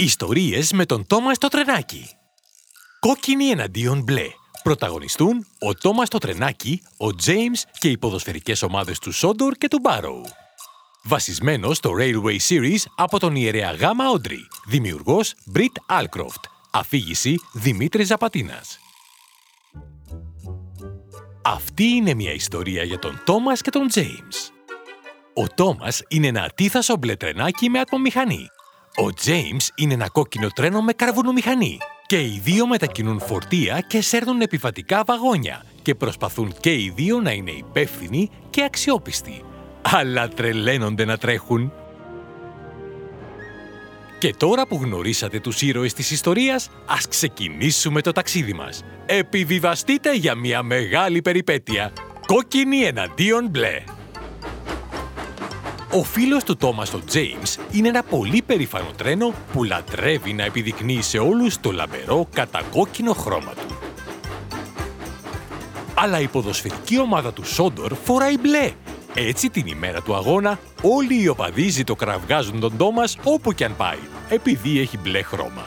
Ιστορίες με τον Τόμας το τρενάκι. Κόκκινοι εναντίον μπλε. Πρωταγωνιστούν ο Τόμας το τρενάκι, ο Τζέιμς και οι ποδοσφαιρικές ομάδες του Σόντορ και του Μπάροου. Βασισμένο στο Railway Series από τον ιερέα Γάμα Όντρι. Δημιουργός Μπριτ Άλκροφτ. Αφήγηση Δημήτρης Ζαπατίνας. Αυτή είναι μια ιστορία για τον Τόμας και τον Τζέιμς. Ο Τόμας είναι ένα ατίθασο μπλε τρενάκι με ατμομηχανή. Ο Τζέιμς είναι ένα κόκκινο τρένο με καρβουνομηχανή. Και οι δύο μετακινούν φορτία και σέρνουν επιβατικά βαγόνια και προσπαθούν και οι δύο να είναι υπεύθυνοι και αξιόπιστοι. Αλλά τρελαίνονται να τρέχουν. Και τώρα που γνωρίσατε τους ήρωες της ιστορίας, ας ξεκινήσουμε το ταξίδι μας. Επιβιβαστείτε για μια μεγάλη περιπέτεια. Κόκκινοι εναντίον μπλε. Ο φίλος του Τόμας, ο Τζέιμς, είναι ένα πολύ περήφανο τρένο που λατρεύει να επιδεικνύει σε όλους το λαμπερό κατακόκκινο χρώμα του. Αλλά η ποδοσφαιρική ομάδα του Σόντορ φοράει μπλε. Έτσι την ημέρα του αγώνα όλοι οι οπαδοί ζητοκραυγάζουν τον Τόμας όπου κι αν πάει, επειδή έχει μπλε χρώμα.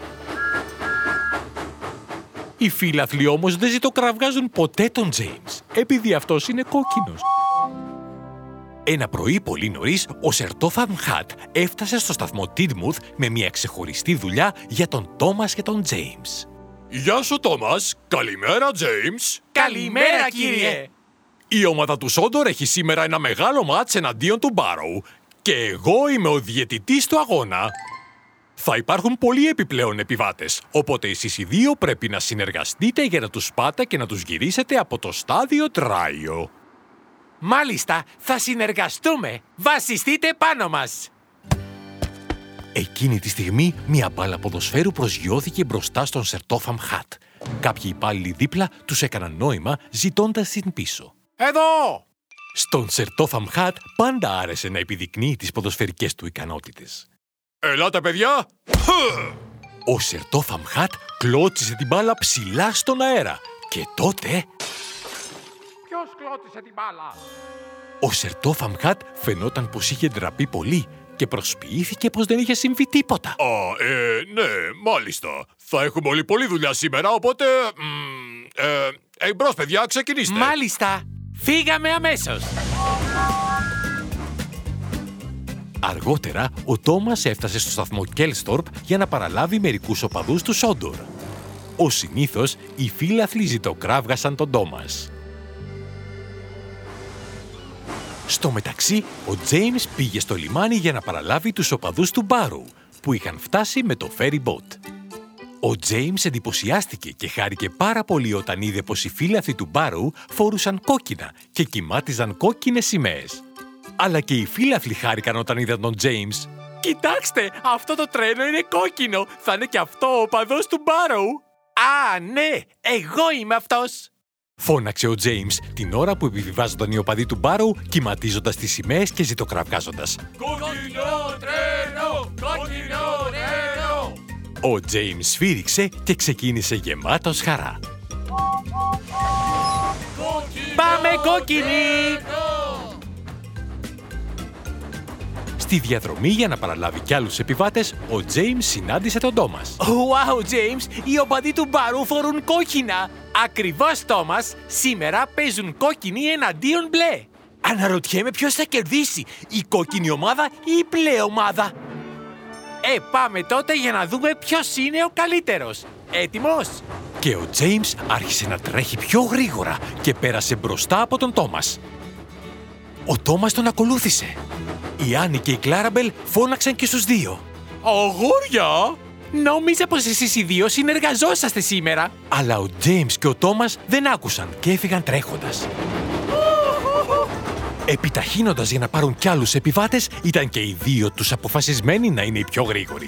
Οι φίλαθλοι όμως δεν ζητοκραυγάζουν ποτέ τον Τζέιμς, επειδή αυτός είναι κόκκινος. Ένα πρωί πολύ νωρίς, ο Σερ Τόθαμ Χατ έφτασε στο σταθμό Τίτμουθ με μια ξεχωριστή δουλειά για τον Τόμας και τον Τζέιμς. Γεια σου, Τόμας. Καλημέρα, Τζέιμς. Καλημέρα, κύριε. Η ομάδα του Σόντορ έχει σήμερα ένα μεγάλο μάτς εναντίον του Μπάροου και εγώ είμαι ο διαιτητής του αγώνα. Θα υπάρχουν πολλοί επιπλέον επιβάτες, οπότε εσείς οι δύο πρέπει να συνεργαστείτε για να τους πάτε και να τους γυρίσετε από το στάδιο Τράιο. Μάλιστα, θα συνεργαστούμε. Βασιστείτε πάνω μας. Εκείνη τη στιγμή, μια μπάλα ποδοσφαίρου προσγειώθηκε μπροστά στον Σερ Τόθαμ Χατ. Κάποιοι υπάλληλοι δίπλα τους έκαναν νόημα ζητώντας την πίσω. Εδώ! Στον Σερ Τόθαμ Χατ πάντα άρεσε να επιδεικνύει τις ποδοσφαιρικές του ικανότητες. Ελάτε, παιδιά! Ο Σερ Τόθαμ Χατ κλώτσισε την μπάλα ψηλά στον αέρα και τότε... Ποιος κλώτησε την μπάλα? Ο Σερ Τόθαμ Χατ φαινόταν πως είχε ντραπεί πολύ και προσποιήθηκε πως δεν είχε συμβεί τίποτα. Ναι, μάλιστα. Θα έχουμε όλοι πολλή δουλειά σήμερα, οπότε... Εμπρός, παιδιά, ξεκινήστε. Μάλιστα. Φύγαμε αμέσως. Αργότερα, ο Τόμας έφτασε στο σταθμό Κέλστορπ για να παραλάβει μερικούς οπαδούς του Σόντορ. Ως συνήθως, οι φίλαθλοι ζητοκράβγασαν τον Τόμας. Στο μεταξύ, ο Τζέιμς πήγε στο λιμάνι για να παραλάβει τους οπαδούς του Μπάροου, που είχαν φτάσει με το ferry boat. Ο Τζέιμς εντυπωσιάστηκε και χάρηκε πάρα πολύ όταν είδε πως οι φίλαθλοι του Μπάροου φορούσαν κόκκινα και κυμάτιζαν κόκκινες σημαίες. Αλλά και οι φίλαθλοι χάρηκαν όταν είδαν τον Τζέιμς. Κοιτάξτε, αυτό το τρένο είναι κόκκινο. Θα είναι και αυτό ο οπαδός του Μπάροου. Α, ναι, εγώ είμαι αυτός. Φώναξε ο Τζέιμς την ώρα που επιβιβάζονταν οι οπαδοί του Μπάροου κυματίζοντας τις σημαίες και ζητοκραυγάζοντας. Κόκκινο τρένο! Κόκκινο τρένο! Ο Τζέιμς σφύριξε και ξεκίνησε γεμάτος χαρά. Πάμε κόκκινοι! Στη διαδρομή για να παραλάβει κι άλλους επιβάτες, ο Τζέιμς συνάντησε τον Τόμας. Wow, Τζέιμς, οι οπαδοί του Μπάρου φορούν κόκκινα. Ακριβώς, Τόμας, σήμερα παίζουν κόκκινοι εναντίον μπλε. Αναρωτιέμαι ποιος θα κερδίσει, η κόκκινη ομάδα ή η μπλε ομάδα. Πάμε τότε για να δούμε ποιος είναι ο καλύτερος. Έτοιμος? Και ο Τζέιμς άρχισε να τρέχει πιο γρήγορα και πέρασε μπροστά από τον Τόμας. Ο Τόμας τον ακολούθησε. Η Άννη και η Κλάραμπελ φώναξαν και στους δύο. Αγόρια! Νόμιζα πως εσείς οι δύο συνεργαζόσαστε σήμερα. Αλλά ο Τζέιμς και ο Τόμας δεν άκουσαν και έφυγαν τρέχοντας. Επιταχύνοντας για να πάρουν κι άλλους επιβάτες, ήταν και οι δύο τους αποφασισμένοι να είναι οι πιο γρήγοροι.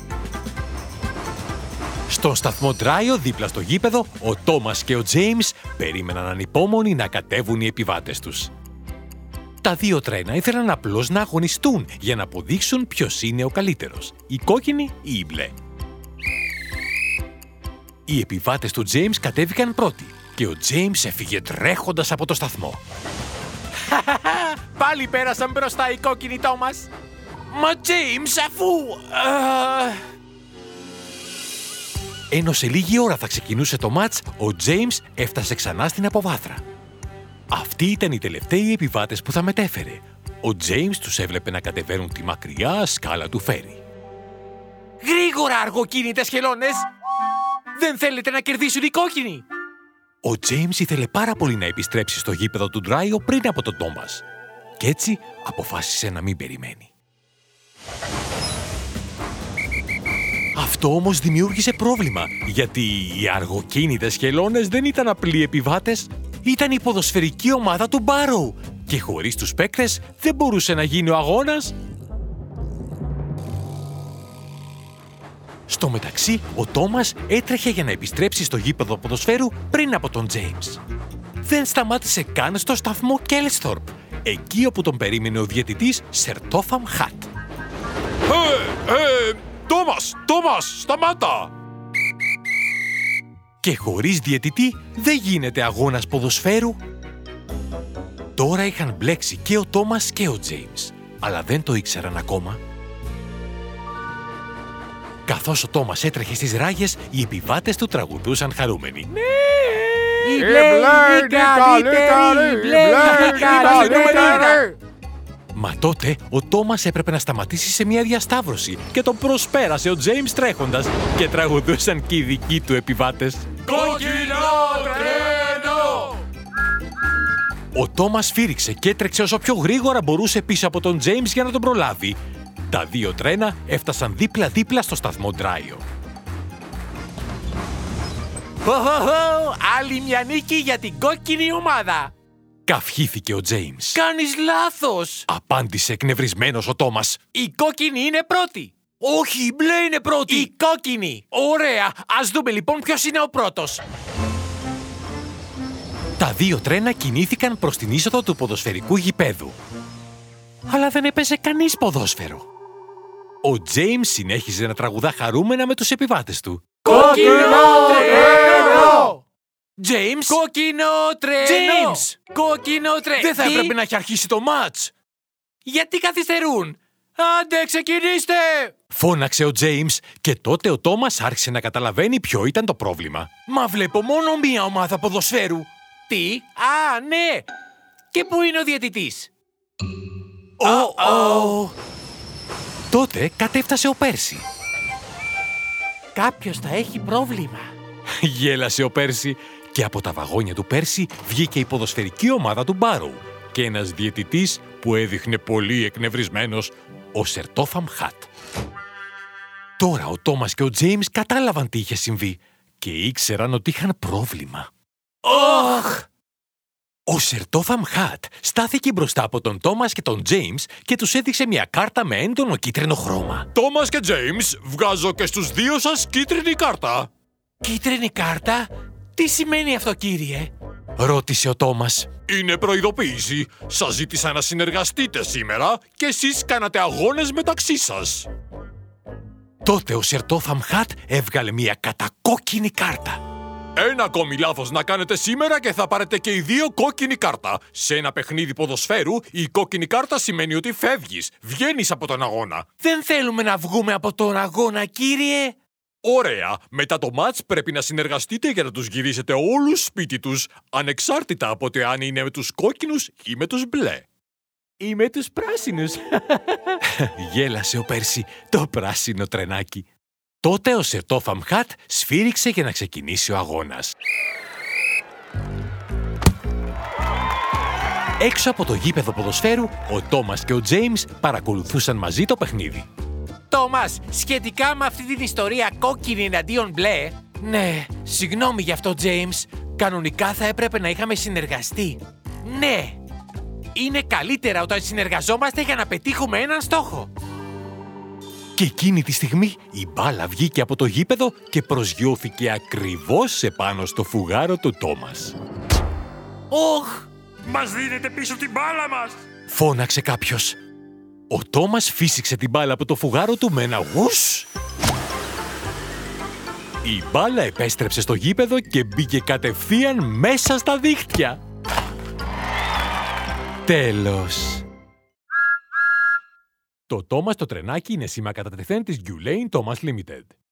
Στον σταθμό Τράιο, δίπλα στο γήπεδο, ο Τόμας και ο Τζέιμς περίμεναν ανυπόμονοι να κατέβουν οι επιβάτες τους. Τα δύο τρένα ήθελαν απλώς να αγωνιστούν για να αποδείξουν ποιος είναι ο καλύτερος, η κόκκινη ή η μπλε. Οι επιβάτες του Τζέιμς κατέβηκαν πρώτοι και ο Τζέιμς έφυγε τρέχοντας από το σταθμό. Πάλι πέρασαν μπροστά οι κόκκινοι, Τόμας. Μα Τζέιμς, αφού... ενώ σε λίγη ώρα θα ξεκινούσε το μάτς, ο James έφτασε ξανά στην αποβάθρα. Αυτοί ήταν οι τελευταίοι επιβάτες που θα μετέφερε. Ο James τους έβλεπε να κατεβαίνουν τη μακριά σκάλα του φέρι. Γρήγορα, αργοκίνητες χελώνες! Δεν θέλετε να κερδίσουν οι κόκκινοι! Ο James ήθελε πάρα πολύ να επιστρέψει στο γήπεδο του Ντράιο πριν από τον Τόμας. Κι έτσι αποφάσισε να μην περιμένει. Αυτό όμως δημιούργησε πρόβλημα, γιατί οι αργοκίνητες χελώνες δεν ήταν απλοί επιβάτες, ήταν η ποδοσφαιρική ομάδα του Μπάρου και χωρίς τους παίκτες δεν μπορούσε να γίνει ο αγώνας. Στο μεταξύ, ο Τόμας έτρεχε για να επιστρέψει στο γήπεδο ποδοσφαίρου πριν από τον James. Δεν σταμάτησε καν στο σταθμό Κέλσθορπ, εκεί όπου τον περίμενε ο διαιτητής Σερ Τόφαμ Χατ. Τόμας, σταμάτα! Και χωρίς διαιτητή δεν γίνεται αγώνας ποδοσφαίρου. Τώρα είχαν μπλέξει και ο Τόμας και ο James, αλλά δεν το ήξεραν ακόμα. Καθώς ο Τόμας έτρεχε στις ράγες, οι επιβάτες του τραγουδούσαν χαρούμενοι. Ναι! Η μπλε είναι καλύτερη! Η μπλε είναι καλύτερη! Μα τότε ο Τόμας έπρεπε να σταματήσει σε μια διασταύρωση και τον προσπέρασε ο James τρέχοντας και τραγουδούσαν και οι δικοί του επιβάτες. Κόκκινο τρένο! Ο Τόμας φύριξε και έτρεξε όσο πιο γρήγορα μπορούσε πίσω από τον James για να τον προλάβει. Τα δύο τρένα έφτασαν δίπλα-δίπλα στο σταθμό Ντράιο. Άλλη μια νίκη για την κόκκινη ομάδα! Καυχήθηκε ο James. Κάνεις λάθος! Απάντησε εκνευρισμένος ο Τόμας. Η κόκκινη είναι πρώτη! Όχι, η μπλε είναι πρώτη! Η κόκκινη! Ωραία! Ας δούμε λοιπόν ποιος είναι ο πρώτος! Τα δύο τρένα κινήθηκαν προς την είσοδο του ποδοσφαιρικού γηπέδου. Αλλά δεν έπαιζε κανείς ποδόσφαιρο. Ο James συνέχιζε να τραγουδά χαρούμενα με τους επιβάτες του. Κόκκινο τρένο! James! Κόκκινο τρένο! James! Κόκκινο τρένο! Δεν θα έπρεπε να έχει αρχίσει το μάτς! Γιατί καθυστερούν! Άντε, ξεκινήστε! Φώναξε ο James και τότε ο Τόμας άρχισε να καταλαβαίνει ποιο ήταν το πρόβλημα. Μα βλέπω μόνο μία ομάδα ποδοσφαίρου. Τι? Α, ναι! Και πού είναι ο διαιτητής? Τότε κατέφτασε ο Πέρσι. Κάποιος θα έχει πρόβλημα. Γέλασε ο Πέρσι και από τα βαγόνια του Πέρσι βγήκε η ποδοσφαιρική ομάδα του Μπάρου και ένας διαιτητής που έδειχνε πολύ εκνευρισμένος, ο Σερ Τόφαμ Χατ. Τώρα ο Τόμας και ο James κατάλαβαν τι είχε συμβεί και ήξεραν ότι είχαν πρόβλημα. Ο Σερ Τόφαμ Χατ στάθηκε μπροστά από τον Τόμας και τον James και τους έδειξε μια κάρτα με έντονο κίτρινο χρώμα. Τόμας και James, βγάζω και στους δύο σας κίτρινη κάρτα. Κίτρινη κάρτα? Τι σημαίνει αυτό, κύριε? Ρώτησε ο Τόμας. Είναι προειδοποίηση. Σας ζήτησα να συνεργαστείτε σήμερα και εσείς κάνατε αγώνες μεταξύ σας. Τότε ο Σερ Τόφαμ Χατ έβγαλε μια κατακόκκινη κάρτα. Ένα ακόμη λάθος να κάνετε σήμερα και θα πάρετε και οι δύο κόκκινη κάρτα. Σε ένα παιχνίδι ποδοσφαίρου, η κόκκινη κάρτα σημαίνει ότι φεύγεις, βγαίνεις από τον αγώνα. Δεν θέλουμε να βγούμε από τον αγώνα, κύριε. Ωραία, μετά το μάτς πρέπει να συνεργαστείτε για να τους γυρίσετε όλους σπίτι τους, ανεξάρτητα από το αν είναι με τους κόκκινους ή με τους μπλε. Ή με τους πράσινους. Γέλασε ο Πέρσι, το πράσινο τρενάκι. Τότε ο Σερ Τόφαμ Χατ σφύριξε για να ξεκινήσει ο αγώνας. Έξω από το γήπεδο ποδοσφαίρου, ο Τόμας και ο James παρακολουθούσαν μαζί το παιχνίδι. Τόμας, σχετικά με αυτή την ιστορία κόκκινη εναντίον μπλε... Ναι, συγγνώμη γι' αυτό, James. Κανονικά θα έπρεπε να είχαμε συνεργαστεί. Ναι, είναι καλύτερα όταν συνεργαζόμαστε για να πετύχουμε έναν στόχο. Και εκείνη τη στιγμή η μπάλα βγήκε από το γήπεδο και προσγειώθηκε ακριβώς επάνω στο φουγάρο του Τόμας. Όχ! Μας δίνετε πίσω την μπάλα μας! Φώναξε κάποιος. Ο Τόμας φύσηξε την μπάλα από το φουγάρο του με ένα γους. Η μπάλα επέστρεψε στο γήπεδο και μπήκε κατευθείαν μέσα στα δίχτυα. Τέλος. Το Τόμας το τρενάκι είναι σήμα κατά τεθέν της Gullane Thomas Limited.